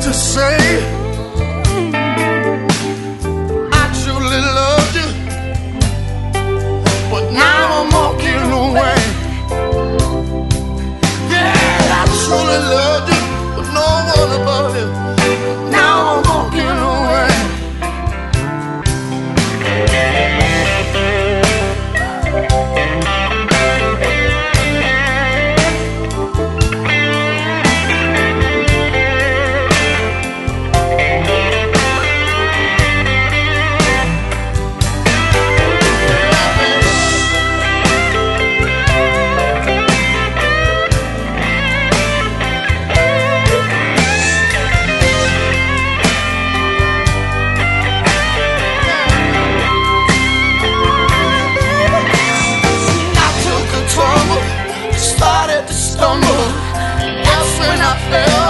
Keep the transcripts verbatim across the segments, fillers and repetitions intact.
to say I truly loved you, but now I'm walking away. Yeah, I truly loved you, but no one above you. Now I'm walking away. Started to stumble, that's when I fell,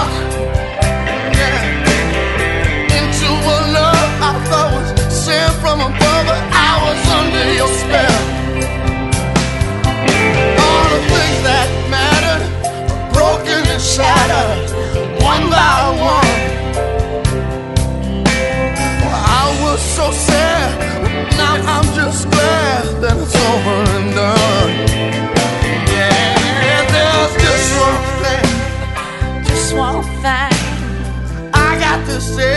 yeah, into a love I thought was sent from above, but I was under your spell. All the things that mattered were broken and shattered, one by one. Well, I was so sad, now I'm just glad that it's over and done. One thing I got to say,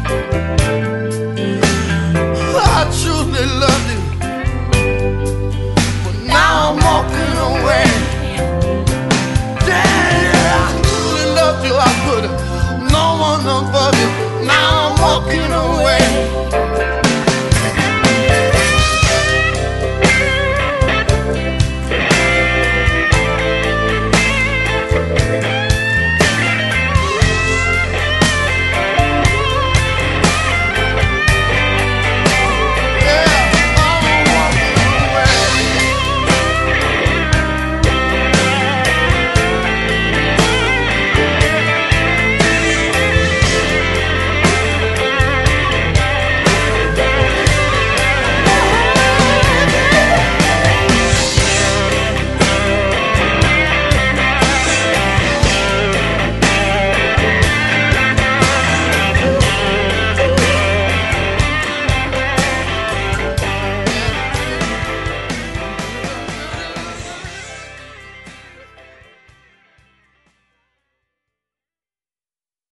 I truly love you, but now I'm walking away. Yeah, I truly loved you, I put no one above you. Now I'm walking away.